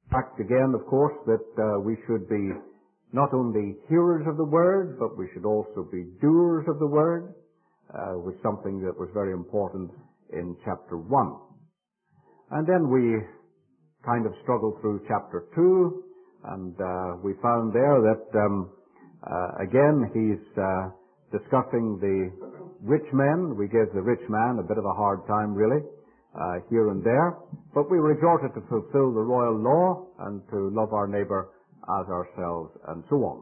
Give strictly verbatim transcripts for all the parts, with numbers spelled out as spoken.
fact again, of course, that uh, we should be not only hearers of the Word, but we should also be doers of the Word, uh, was something that was very important in chapter one. And then we kind of struggled through chapter two, and uh, we found there that, um, uh, again, he's uh, discussing the rich men. We gave the rich man a bit of a hard time, really, uh, here and there. But we were exhorted to fulfill the royal law and to love our neighbor as ourselves, and so on.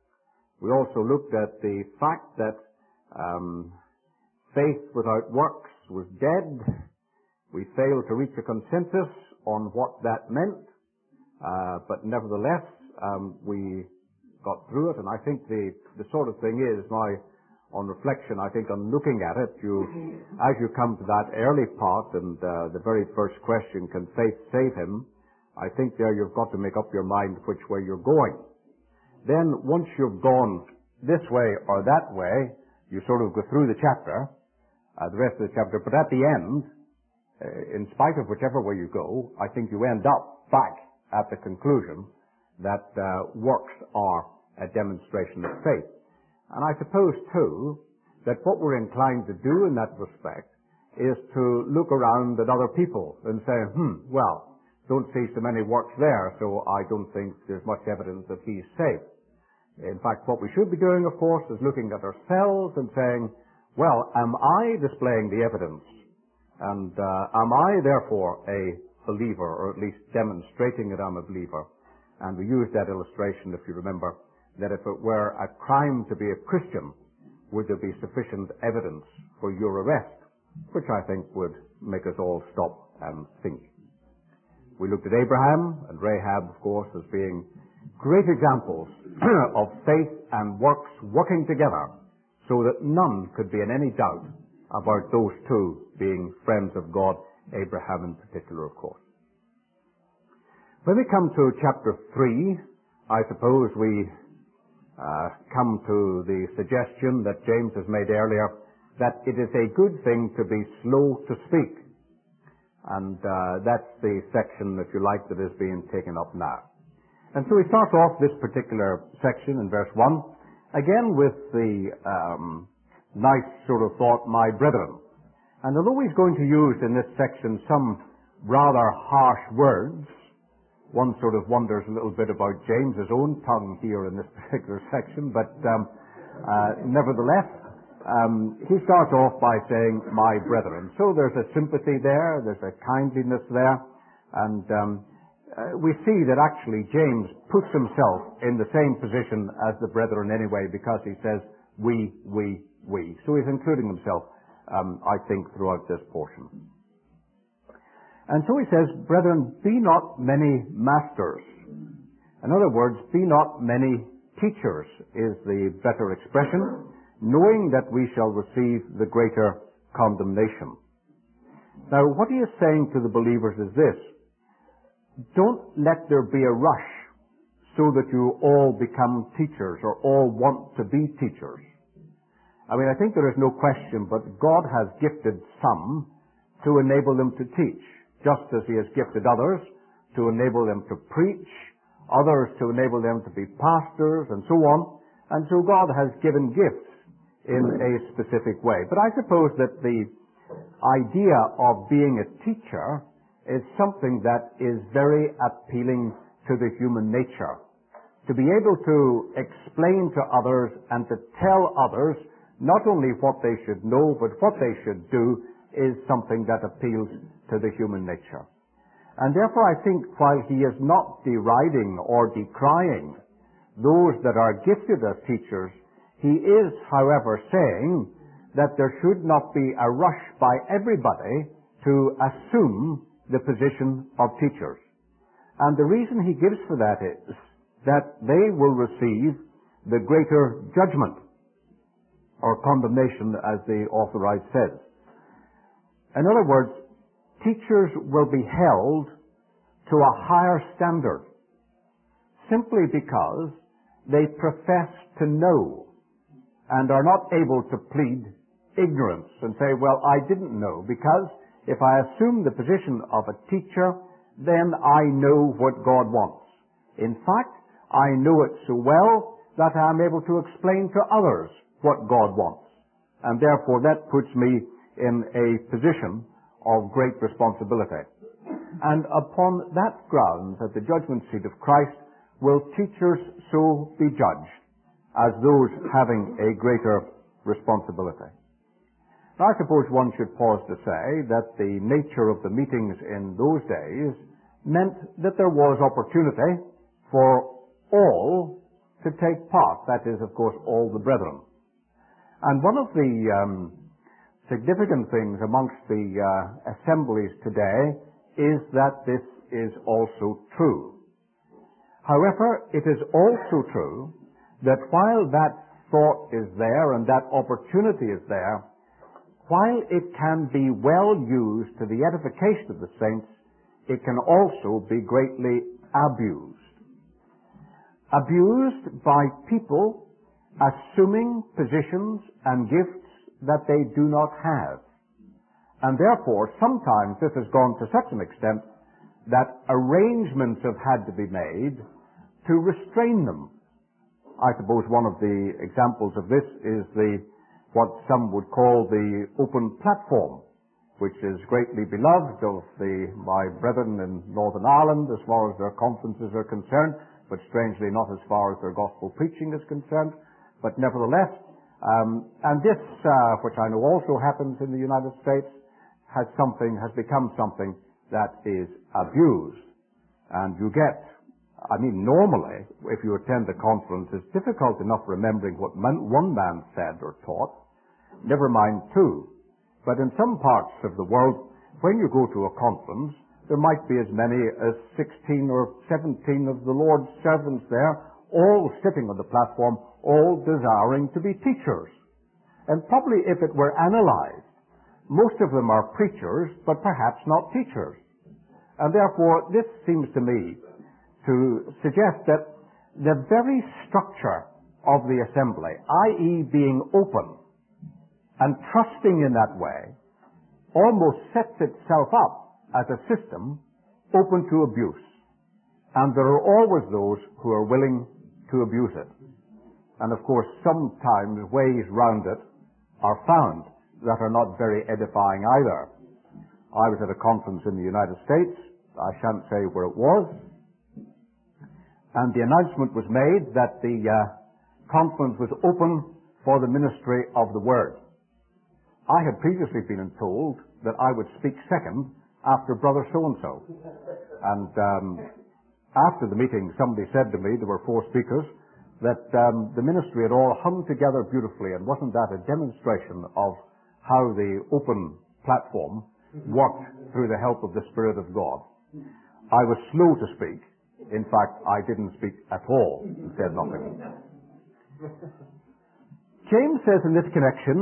We also looked at the fact that um, faith without works was dead. We failed to reach a consensus on what that meant, uh, but nevertheless, um, we got through it, and I think the, the sort of thing is, now, on reflection, I think on looking at it, you, as you come to that early part, and uh, the very first question, can faith save him? I think there you've got to make up your mind which way you're going. Then, once you've gone this way or that way, you sort of go through the chapter, uh, the rest of the chapter, but at the end, uh, in spite of whichever way you go, I think you end up back at the conclusion that uh, works are a demonstration of faith. And I suppose, too, that what we're inclined to do in that respect is to look around at other people and say, hmm, well, don't see so many works there, so I don't think there's much evidence that he's saved. In fact, what we should be doing, of course, is looking at ourselves and saying, well, am I displaying the evidence? And uh, am I, therefore, a believer, or at least demonstrating that I'm a believer? And we used that illustration, if you remember, that if it were a crime to be a Christian, would there be sufficient evidence for your arrest? Which I think would make us all stop and think. We looked at Abraham and Rahab, of course, as being great examples of faith and works working together so that none could be in any doubt about those two being friends of God, Abraham in particular, of course. When we come to chapter three, I suppose we uh, come to the suggestion that James has made earlier that it is a good thing to be slow to speak. And uh, that's the section, if you like, that is being taken up now. And so we start off this particular section in verse one, again with the um, nice sort of thought, my brethren. And although he's going to use in this section some rather harsh words, one sort of wonders a little bit about James's own tongue here in this particular section, but um, uh, nevertheless, Um, he starts off by saying, my brethren. So there's a sympathy there, there's a kindliness there, and um, uh, we see that actually James puts himself in the same position as the brethren anyway, because he says, we, we, we. So he's including himself, um, I think, throughout this portion. And so he says, brethren, be not many masters. In other words, be not many teachers is the better expression, knowing that we shall receive the greater condemnation. Now, what he is saying to the believers is this: don't let there be a rush so that you all become teachers or all want to be teachers. I mean, I think there is no question, but God has gifted some to enable them to teach, just as he has gifted others to enable them to preach, others to enable them to be pastors, and so on. And so God has given gifts in a specific way. But I suppose that the idea of being a teacher is something that is very appealing to the human nature. To be able to explain to others and to tell others not only what they should know, but what they should do is something that appeals to the human nature. And therefore I think while he is not deriding or decrying those that are gifted as teachers, he is, however, saying that there should not be a rush by everybody to assume the position of teachers. And the reason he gives for that is that they will receive the greater judgment, or condemnation, as the authorized says. In other words, teachers will be held to a higher standard simply because they profess to know and are not able to plead ignorance and say, well, I didn't know, because if I assume the position of a teacher, then I know what God wants. In fact, I know it so well that I'm able to explain to others what God wants. And therefore that puts me in a position of great responsibility. And upon that grounds, at the judgment seat of Christ, will teachers so be judged as those having a greater responsibility. Now, I suppose one should pause to say that the nature of the meetings in those days meant that there was opportunity for all to take part. That is, of course, all the brethren. And one of the um, significant things amongst the uh, assemblies today is that this is also true. However, it is also true that while that thought is there and that opportunity is there, while it can be well used to the edification of the saints, it can also be greatly abused. Abused by people assuming positions and gifts that they do not have. And therefore, sometimes this has gone to such an extent that arrangements have had to be made to restrain them. I suppose one of the examples of this is the what some would call the open platform, which is greatly beloved of the my brethren in Northern Ireland as far as their conferences are concerned, but strangely not as far as their gospel preaching is concerned. But nevertheless, um, and this, uh, which I know also happens in the United States, has something, has become something that is abused. And you get, I mean, normally, if you attend a conference, it's difficult enough remembering what man, one man said or taught, never mind two. But in some parts of the world, when you go to a conference, there might be as many as sixteen or seventeen of the Lord's servants there, all sitting on the platform, all desiring to be teachers. And probably if it were analyzed, most of them are preachers, but perhaps not teachers. And therefore, this seems to me to suggest that the very structure of the assembly, that is being open and trusting in that way, almost sets itself up as a system open to abuse. And there are always those who are willing to abuse it. And of course, sometimes ways round it are found that are not very edifying either. I was at a conference in the United States. I shan't say where it was. And the announcement was made that the uh, conference was open for the ministry of the Word. I had previously been told that I would speak second after Brother so-and-so. And um, after the meeting, somebody said to me, there were four speakers, that um, the ministry had all hung together beautifully, and wasn't that a demonstration of how the open platform worked through the help of the Spirit of God? I was slow to speak. In fact, I didn't speak at all and said nothing. James says in this connection,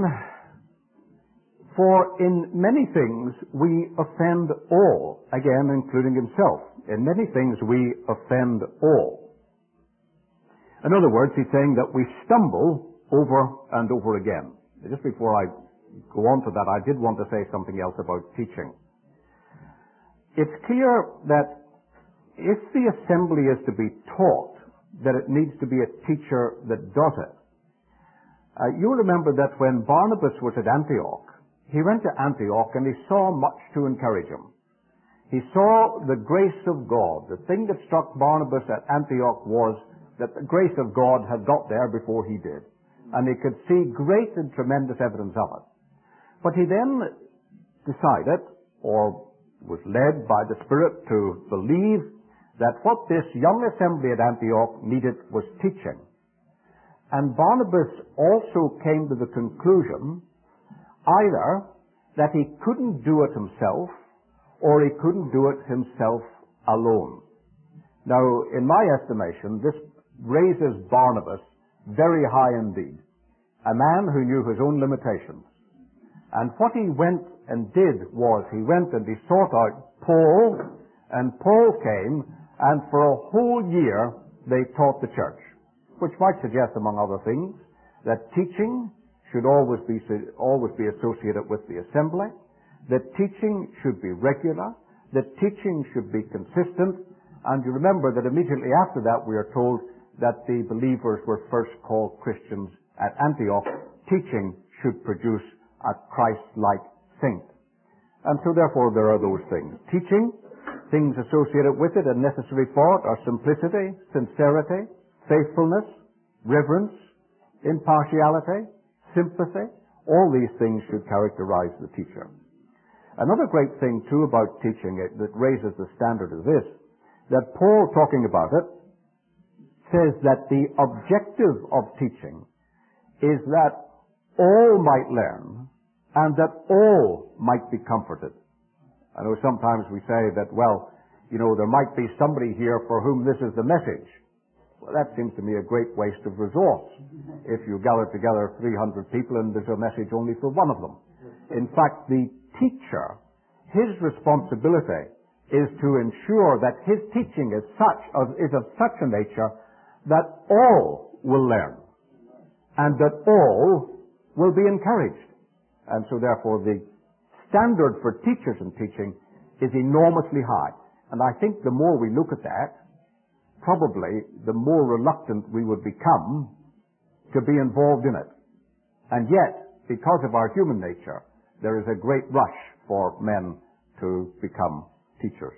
for in many things we offend all, again including himself. In many things we offend all. In other words, he's saying that we stumble over and over again. Just before I go on to that, I did want to say something else about teaching. It's clear that if the assembly is to be taught, that it needs to be a teacher that does it. Uh, you remember that when Barnabas was at Antioch, he went to Antioch and he saw much to encourage him. He saw the grace of God. The thing that struck Barnabas at Antioch was that the grace of God had got there before he did. And he could see great and tremendous evidence of it. But he then decided, or was led by the Spirit to believe, that what this young assembly at Antioch needed was teaching. And Barnabas also came to the conclusion either that he couldn't do it himself, or he couldn't do it himself alone. Now, in my estimation, this raises Barnabas very high indeed. A man who knew his own limitations. And what he went and did was he went and he sought out Paul, and Paul came, and for a whole year they taught the church, which might suggest, among other things, that teaching should always be, always be associated with the assembly, that teaching should be regular, that teaching should be consistent. And you remember that immediately after that we are told that the believers were first called Christians at Antioch. Teaching should produce a Christ-like saint. And so therefore there are those things. Teaching, things associated with it and necessary for it are simplicity, sincerity, faithfulness, reverence, impartiality, sympathy. All these things should characterize the teacher. Another great thing too about teaching it that raises the standard is this, that Paul, talking about it, says that the objective of teaching is that all might learn and that all might be comforted. I know sometimes we say that, well, you know, there might be somebody here for whom this is the message. Well, that seems to me a great waste of resource. If you gather together three hundred people and there's a message only for one of them. In fact, the teacher, his responsibility is to ensure that his teaching is such, is of such a nature that all will learn and that all will be encouraged. And so therefore the standard for teachers in teaching is enormously high. And I think the more we look at that, probably the more reluctant we would become to be involved in it. And yet, because of our human nature, there is a great rush for men to become teachers.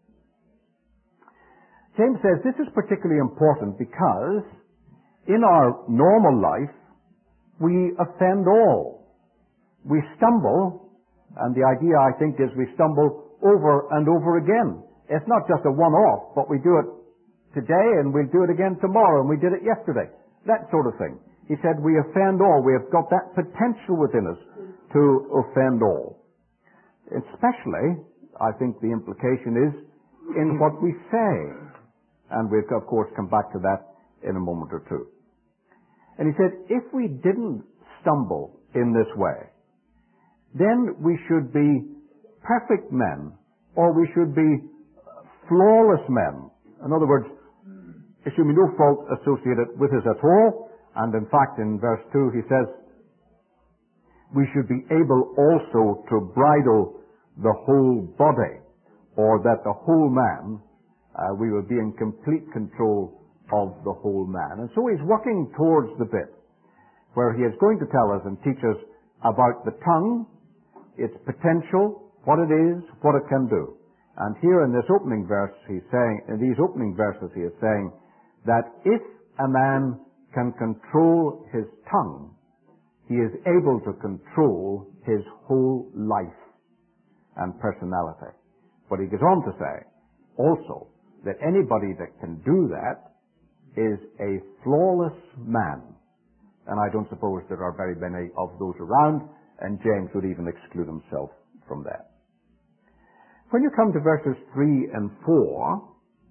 James says this is particularly important because in our normal life, we offend all. We stumble, and the idea, I think, is we stumble over and over again. It's not just a one-off, but we do it today and we'll do it again tomorrow, and we did it yesterday. That sort of thing. He said we offend all. We have got that potential within us to offend all. Especially, I think the implication is in what we say. And we'll, of course, come back to that in a moment or two. And he said, if we didn't stumble in this way, then we should be perfect men, or we should be flawless men. In other words, there should be no fault associated with us at all. And in fact, in verse two, he says, we should be able also to bridle the whole body, or that the whole man, uh, we will be in complete control of the whole man. And so he's working towards the bit where he is going to tell us and teach us about the tongue, its potential, what it is, what it can do. And here in this opening verse, he's saying, in these opening verses, he is saying that if a man can control his tongue, he is able to control his whole life and personality. But he goes on to say also that anybody that can do that is a flawless man. And I don't suppose there are very many of those around, and James would even exclude himself from that. When you come to verses three and four,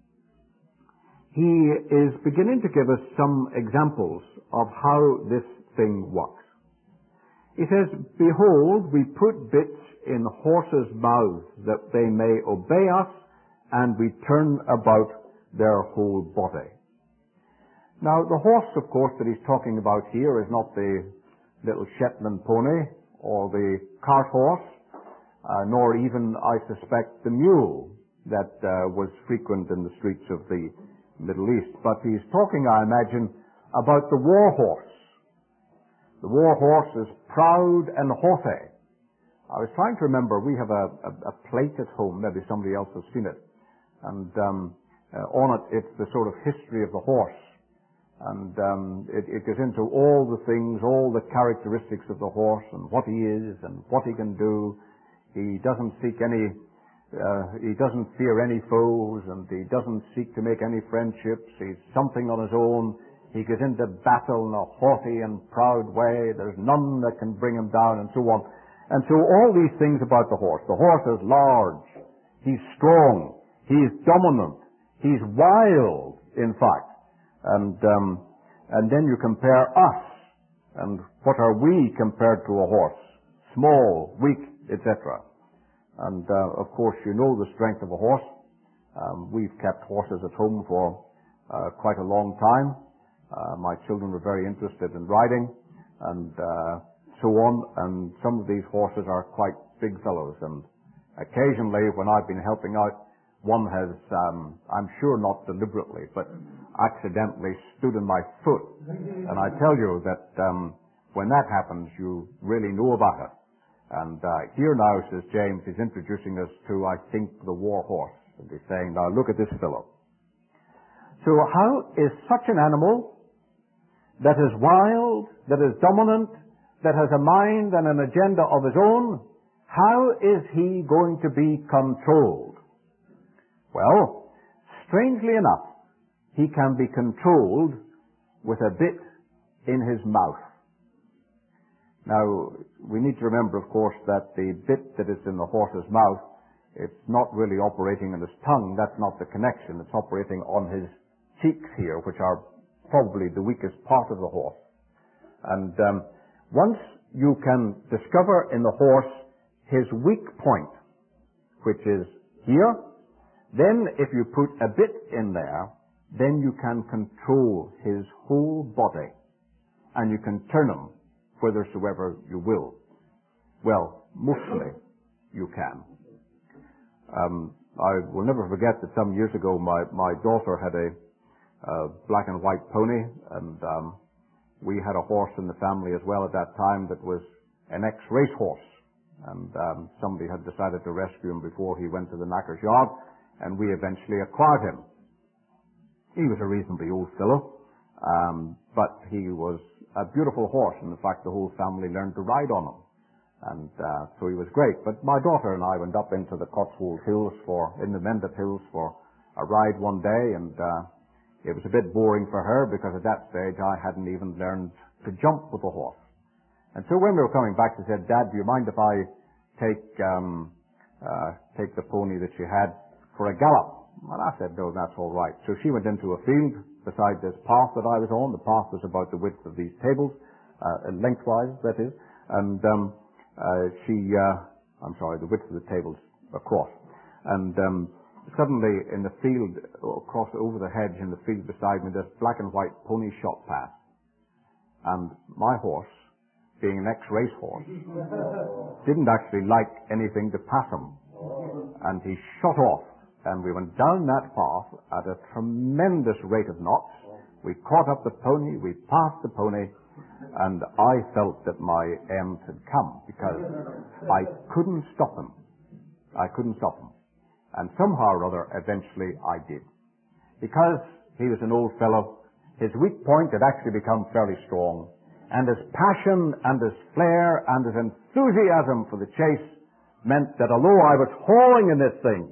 he is beginning to give us some examples of how this thing works. He says, behold, we put bits in horses' mouths that they may obey us, and we turn about their whole body. Now, the horse, of course, that he's talking about here is not the little Shetland pony or the cart horse, uh, nor even, I suspect, the mule that uh, was frequent in the streets of the Middle East. But he's talking, I imagine, about the war horse. The war horse is proud and haughty. I was trying to remember, we have a, a, a plate at home, maybe somebody else has seen it, and um, uh, on it it's the sort of history of the horse. And um, it, it goes into all the things, all the characteristics of the horse and what he is and what he can do. He doesn't seek any, uh, he doesn't fear any foes, and he doesn't seek to make any friendships. He's something on his own. He goes into battle in a haughty and proud way. There's none that can bring him down, and so on. And so all these things about the horse. The horse is large. He's strong. He's dominant. He's wild, in fact. And um, and then you compare us, and what are we compared to a horse? Small, weak, et cetera. And uh, of course, you know the strength of a horse. Um, we've kept horses at home for uh, quite a long time. Uh, my children were very interested in riding, and uh, so on. And some of these horses are quite big fellows, and Occasionally, when I've been helping out, one has, um, I'm sure not deliberately, but accidentally stood on my foot. And I tell you that um, when that happens, you really know about it. And uh, here now, says James, he's introducing us to, I think, the war horse. And he's saying, now look at this fellow. So how is such an animal that is wild, that is dominant, that has a mind and an agenda of his own, how is he going to be controlled? Well, strangely enough, he can be controlled with a bit in his mouth. Now, we need to remember, of course, that the bit that is in the horse's mouth, it's not really operating on his tongue. That's not the connection. It's operating on his cheeks here, which are probably the weakest part of the horse. And um, once you can discover in the horse his weak point, which is here, then if you put a bit in there, then you can control his whole body, and you can turn him whithersoever you will. Well, mostly you can. Um, I will never forget that some years ago my, my daughter had a uh, black and white pony, and um, we had a horse in the family as well at that time that was an ex-race horse. And um, somebody had decided to rescue him before he went to the knacker's yard, and we eventually acquired him. He was a reasonably old fellow, um, but he was a beautiful horse, and in fact the whole family learned to ride on him. And uh, so he was great. But my daughter and I went up into the Cotswold Hills for, in the Mendip Hills for a ride one day, and uh, it was a bit boring for her because at that stage I hadn't even learned to jump with the horse. And so when we were coming back, she said, "Dad, do you mind if I take um, uh, take the pony that she had for a gallop?" And I said, "No, that's all right." So she went into a field beside this path that I was on. The path was about the width of these tables, uh, lengthwise, that is. And um, uh, she, uh, I'm sorry, the width of the tables across. And um, suddenly in the field, across over the hedge in the field beside me, this black and white pony shot past. And my horse, being an ex-race horse, didn't actually like anything to pass him. And he shot off, and we went down that path at a tremendous rate of knots. We caught up the pony, we passed the pony, and I felt that my end had come because I couldn't stop him. I couldn't stop him. And somehow or other, eventually I did. Because he was an old fellow, his weak point had actually become fairly strong, and his passion and his flair and his enthusiasm for the chase meant that although I was hauling in this thing,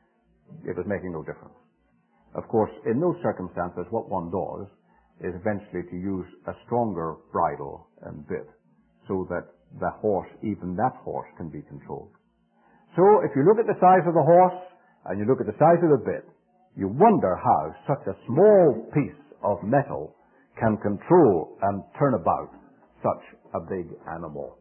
it was making no difference. Of course, in those circumstances, what one does is eventually to use a stronger bridle and bit so that the horse, even that horse, can be controlled. So if you look at the size of the horse and you look at the size of the bit, you wonder how such a small piece of metal can control and turn about such a big animal.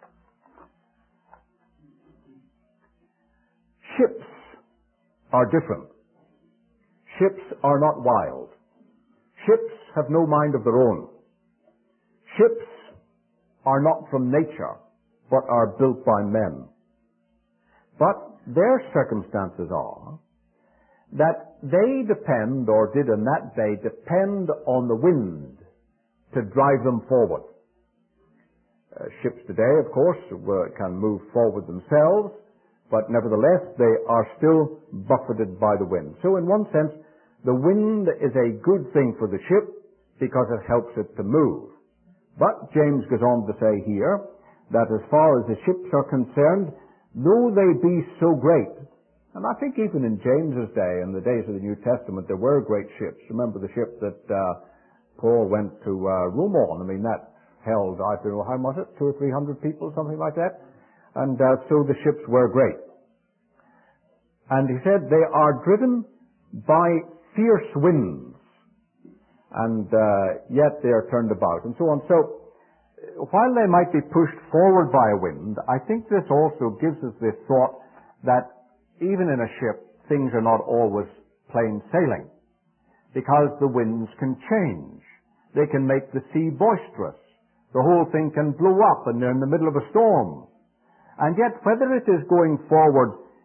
Ships are different. Ships are not wild. Ships have no mind of their own. Ships are not from nature, but are built by men. But their circumstances are that they depend, or did in that day, depend on the wind to drive them forward. Uh, ships today, of course, can move forward themselves, but nevertheless they are still buffeted by the wind. So in one sense, the wind is a good thing for the ship because it helps it to move. But James goes on to say here that as far as the ships are concerned, though they be so great, and I think even in James's day, in the days of the New Testament, there were great ships. Remember the ship that uh, Paul went to uh, Rome on? I mean, that held, I don't know, how much it? Two or three hundred people, something like that. And uh, so the ships were great. And he said they are driven by fierce winds, and uh, yet they are turned about, and so on. So while they might be pushed forward by a wind, I think this also gives us the thought that even in a ship, things are not always plain sailing, because the winds can change. They can make the sea boisterous. The whole thing can blow up, and they're in the middle of a storm. And yet, whether it is going forward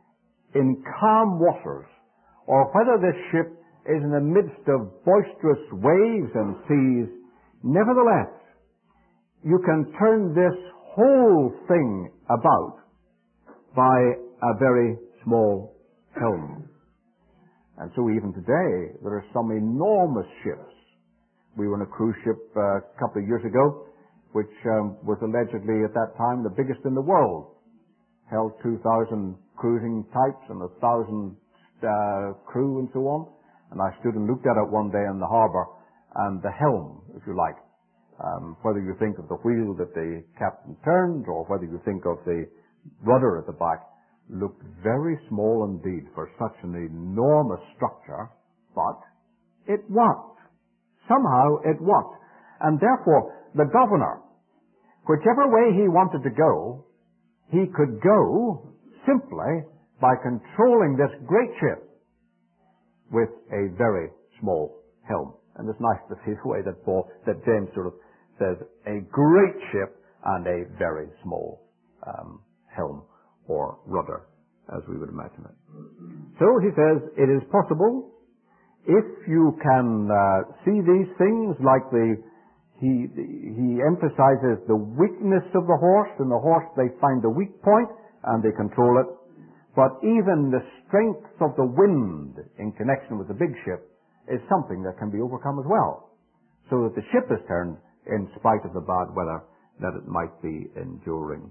in calm waters, or whether this ship is in the midst of boisterous waves and seas, nevertheless, you can turn this whole thing about by a very small helm. And so even today, there are some enormous ships. We were on a cruise ship uh, a couple of years ago, which um, was allegedly at that time the biggest in the world. Held two thousand cruising types and a thousand uh, crew and so on. And I stood and looked at it one day in the harbour, and the helm, if you like, um, whether you think of the wheel that the captain turned, or whether you think of the rudder at the back, looked very small indeed for such an enormous structure, but it worked. Somehow it worked. And therefore, the governor, whichever way he wanted to go, he could go simply by controlling this great ship with a very small helm. And it's nice to see the way that Paul, that James sort of says, a great ship and a very small um, helm or rudder, as we would imagine it. So he says, it is possible, if you can uh, see these things, like the, he, he emphasizes the weakness of the horse. In the horse they find the weak point and they control it. But even the strength of the wind in connection with the big ship is something that can be overcome as well. So that the ship is turned in spite of the bad weather that it might be enduring.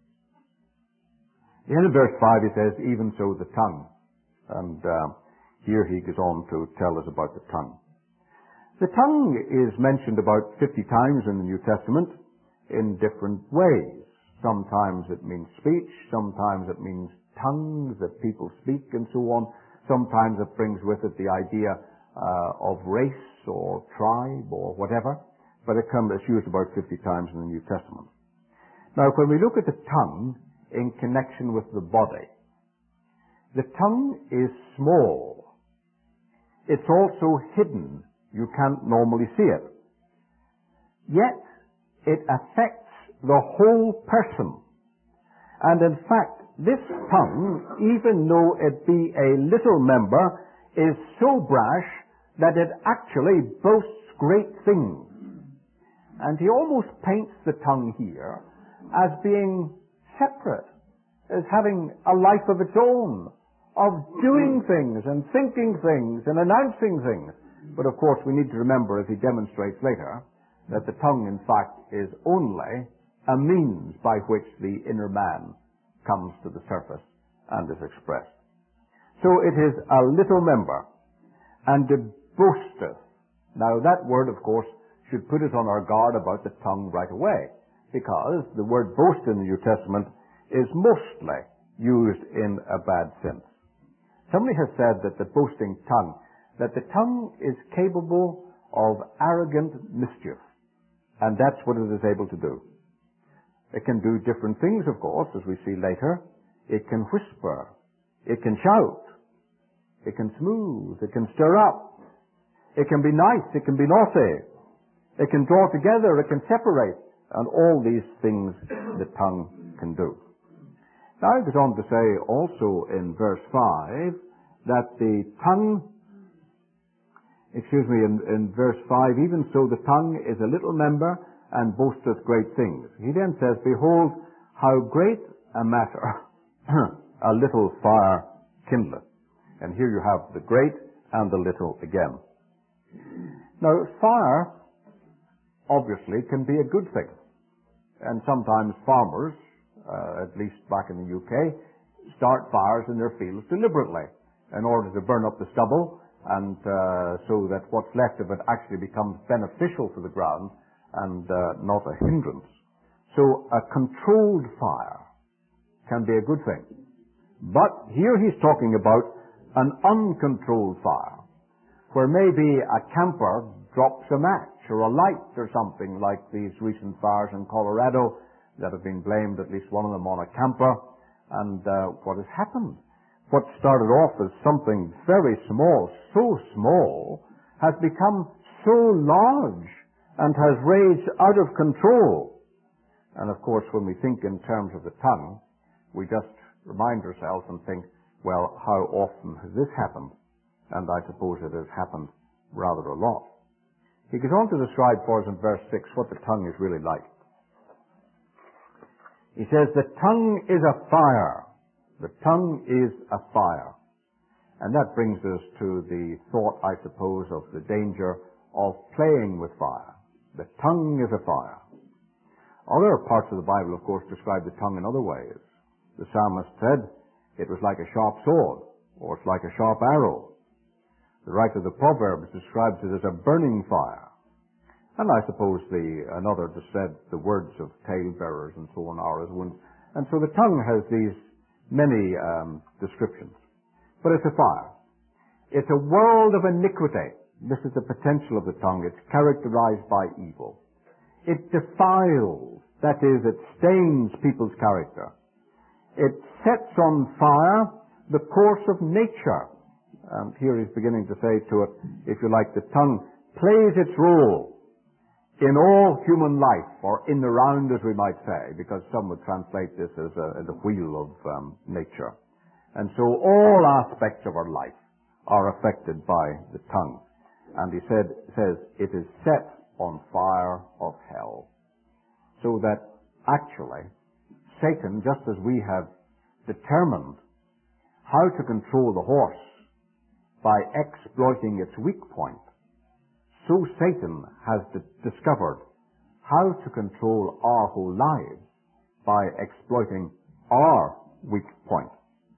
In verse five he says, even so the tongue. And uh, here he goes on to tell us about the tongue. The tongue is mentioned about fifty times in the New Testament in different ways. Sometimes it means speech, sometimes it means tongues that people speak and so on. Sometimes it brings with it the idea uh, of race or tribe or whatever. But it comes, it's used about fifty times in the New Testament. Now when we look at the tongue in connection with the body, the tongue is small. It's also hidden. You can't normally see it. Yet, it affects the whole person. And in fact, this tongue, even though it be a little member, is so brash that it actually boasts great things. And he almost paints the tongue here as being separate, as having a life of its own, of doing things and thinking things and announcing things. But of course we need to remember, as he demonstrates later, that the tongue in fact is only a means by which the inner man comes to the surface and is expressed. So it is a little member, and it boasteth. Now that word, of course, should put us on our guard about the tongue right away, because the word boast in the New Testament is mostly used in a bad sense. Somebody has said that the boasting tongue, that the tongue is capable of arrogant mischief, and that's what it is able to do. It can do different things, of course, as we see later. It can whisper, it can shout, it can smooth, it can stir up, it can be nice, it can be naughty, it can draw together, it can separate, and all these things the tongue can do. Now it goes on to say also in verse five that the tongue, excuse me, in, in verse five, even so the tongue is a little member and boasteth great things. He then says, behold, how great a matter a little fire kindleth. And here you have the great and the little again. Now fire obviously can be a good thing. And sometimes farmers, uh, at least back in the U K, start fires in their fields deliberately in order to burn up the stubble, and uh, so that what's left of it actually becomes beneficial for the ground and uh, not a hindrance. So a controlled fire can be a good thing. But here he's talking about an uncontrolled fire, where maybe a camper drops a match or a light or something, like these recent fires in Colorado that have been blamed, at least one of them, on a camper. And uh, what has happened? What started off as something very small, so small, has become so large and has raged out of control. And of course, when we think in terms of the tongue, we just remind ourselves and think, Well, how often has this happened? And I suppose it has happened rather a lot. He goes on to describe for us in verse six what the tongue is really like. He says, the tongue is a fire. The tongue is a fire. And that brings us to the thought, I suppose, of the danger of playing with fire. The tongue is a fire. Other parts of the Bible, of course, describe the tongue in other ways. The psalmist said it was like a sharp sword, or it's like a sharp arrow. The writer of the Proverbs describes it as a burning fire. And I suppose the another just said the words of talebearers and so on are as one. And so the tongue has these many um, descriptions. But it's a fire. It's a world of iniquity. This is the potential of the tongue. It's characterized by evil. It defiles. That is, it stains people's character. It sets on fire the course of nature. And here he's beginning to say to it, if you like, the tongue plays its role in all human life, or in the round, as we might say, because some would translate this as a, as a wheel of um, nature. And so all aspects of our life are affected by the tongue. And he said, says, it is set on fire of hell. So that actually, Satan, just as we have determined how to control the horse by exploiting its weak point, so Satan has d- discovered how to control our whole lives by exploiting our weak point.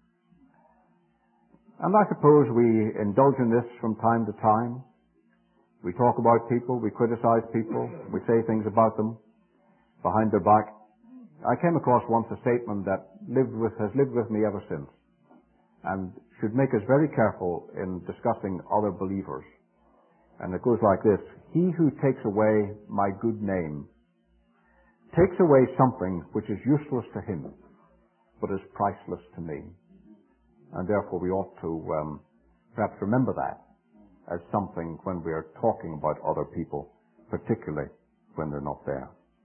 And I suppose we indulge in this from time to time. We talk about people, we criticize people, we say things about them behind their back. I came across once a statement that lived with, has lived with me ever since, and should make us very careful in discussing other believers. And it goes like this: he who takes away my good name takes away something which is useless to him, but is priceless to me. And therefore we ought to um, perhaps remember that as something when we are talking about other people, particularly when they're not there.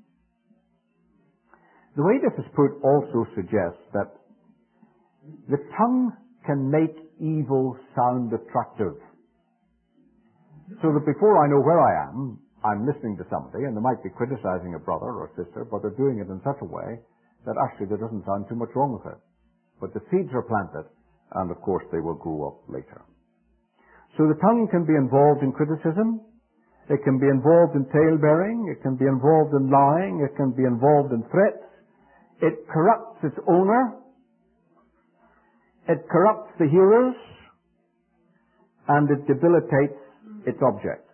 The way this is put also suggests that the tongue can make evil sound attractive. So that before I know where I am, I'm listening to somebody, and they might be criticizing a brother or a sister, but they're doing it in such a way that actually there doesn't sound too much wrong with it. But the seeds are planted, and of course they will grow up later. So the tongue can be involved in criticism, it can be involved in tale-bearing, it can be involved in lying, it can be involved in threats. It corrupts its owner, it corrupts the hearers, and it debilitates its object.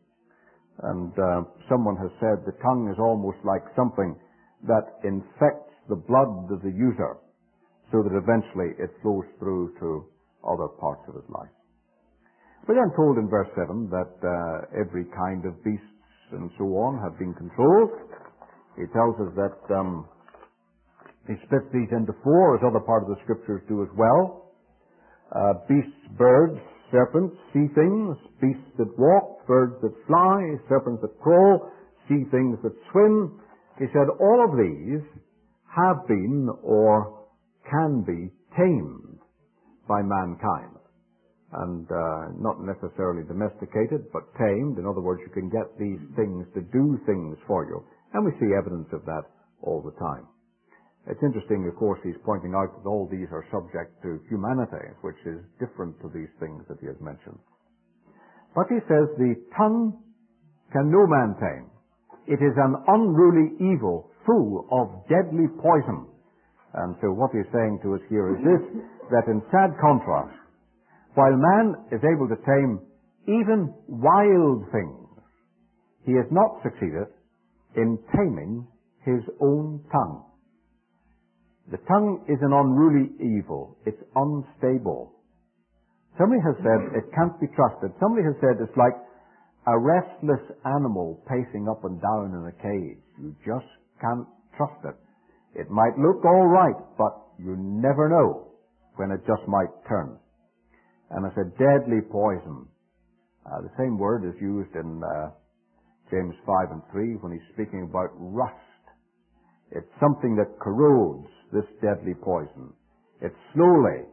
And uh, someone has said the tongue is almost like something that infects the blood of the user, so that eventually it flows through to other parts of his life. We're then told in verse seven that uh, every kind of beasts and so on have been controlled. He tells us that um, he splits these into four, as other part of the scriptures do as well. Uh, beasts, birds, serpents, sea things, beasts that walk, birds that fly, serpents that crawl, sea things that swim. He said all of these have been or can be tamed by mankind. And uh, not necessarily domesticated, but tamed. In other words, you can get these things to do things for you. And we see evidence of that all the time. It's interesting, of course, he's pointing out that all these are subject to humanity, which is different to these things that he has mentioned. But he says the tongue can no man tame. It is an unruly evil, full of deadly poison. And so what he's saying to us here is this, that in sad contrast, while man is able to tame even wild things, he has not succeeded in taming his own tongue. The tongue is an unruly evil. It's unstable. Somebody has said it can't be trusted. Somebody has said it's like a restless animal pacing up and down in a cage. You just can't trust it. It might look all right, but you never know when it just might turn. And it's a deadly poison. Uh, the same word is used in uh, James five and three when he's speaking about rust. It's something that corrodes, this deadly poison. It slowly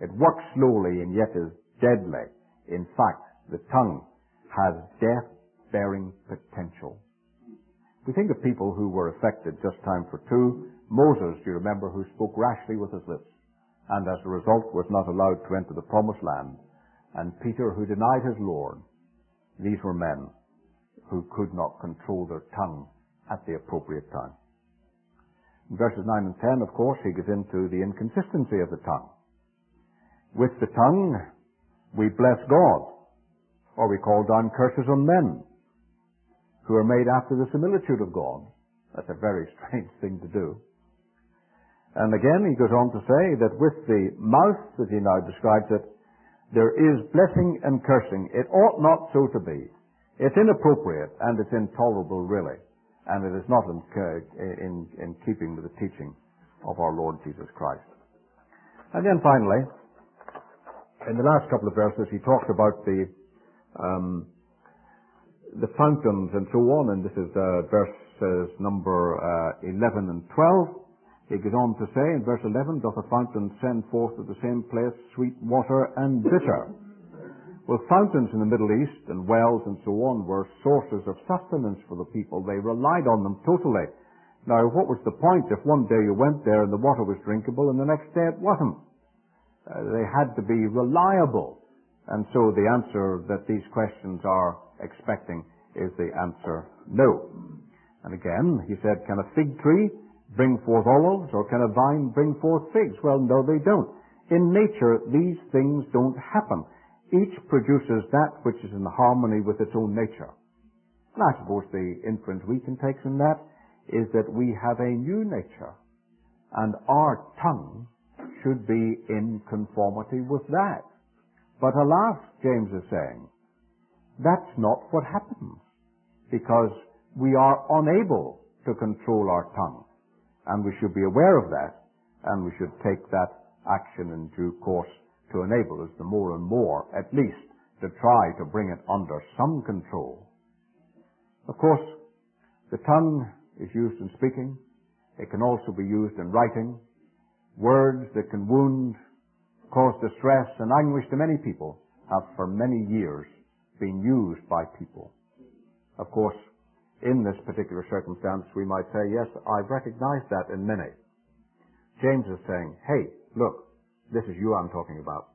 It works slowly and yet is deadly. In fact, the tongue has death-bearing potential. We think of people who were affected, just time for two. Moses, do you remember, who spoke rashly with his lips, and as a result was not allowed to enter the promised land. And Peter, who denied his Lord. These were men who could not control their tongue at the appropriate time. In verses nine and ten, of course, he gets into the inconsistency of the tongue. With the tongue, we bless God, or we call down curses on men who are made after the similitude of God. That's a very strange thing to do. And again, he goes on to say that with the mouth, as he now describes it, there is blessing and cursing. It ought not so to be. It's inappropriate and it's intolerable, really. And it is not in, in, in keeping with the teaching of our Lord Jesus Christ. And then finally, in the last couple of verses, he talked about the um, the fountains and so on, and this is uh, verses number uh, eleven and twelve. He goes on to say in verse eleven, doth a fountain send forth at the same place sweet water and bitter? Well, fountains in the Middle East and wells and so on were sources of sustenance for the people. They relied on them totally. Now, what was the point if one day you went there and the water was drinkable and the next day it wasn't? Uh, they had to be reliable. And so the answer that these questions are expecting is the answer no. And again, he said, can a fig tree bring forth olives, or can a vine bring forth figs? Well, no, they don't. In nature, these things don't happen. Each produces that which is in harmony with its own nature. And I suppose the inference we can take from that is that we have a new nature, and our tongue should be in conformity with that. But alas, James is saying, that's not what happens, because we are unable to control our tongue. And we should be aware of that, and we should take that action in due course to enable us the more and more, at least, to try to bring it under some control. Of course, the tongue is used in speaking. It can also be used in writing. Words that can wound, cause distress and anguish to many people have for many years been used by people. Of course, in this particular circumstance, we might say, yes, I've recognized that in many. James is saying, hey, look, this is you I'm talking about.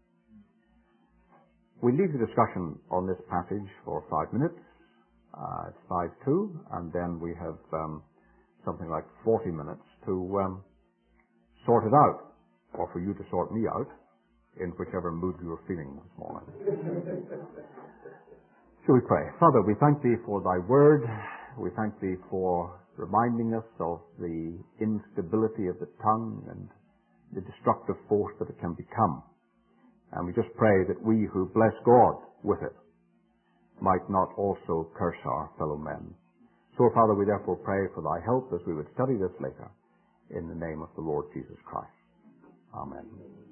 We leave the discussion on this passage for five minutes. Uh, it's five two, and then we have um, something like forty minutes to um, sort it out, or for you to sort me out, in whichever mood you are feeling this morning. Shall we pray? Father, we thank Thee for Thy Word. We thank Thee for reminding us of the instability of the tongue and the destructive force that it can become. And we just pray that we who bless God with it might not also curse our fellow men. So, Father, we therefore pray for Thy help as we would study this later, in the name of the Lord Jesus Christ. Amen.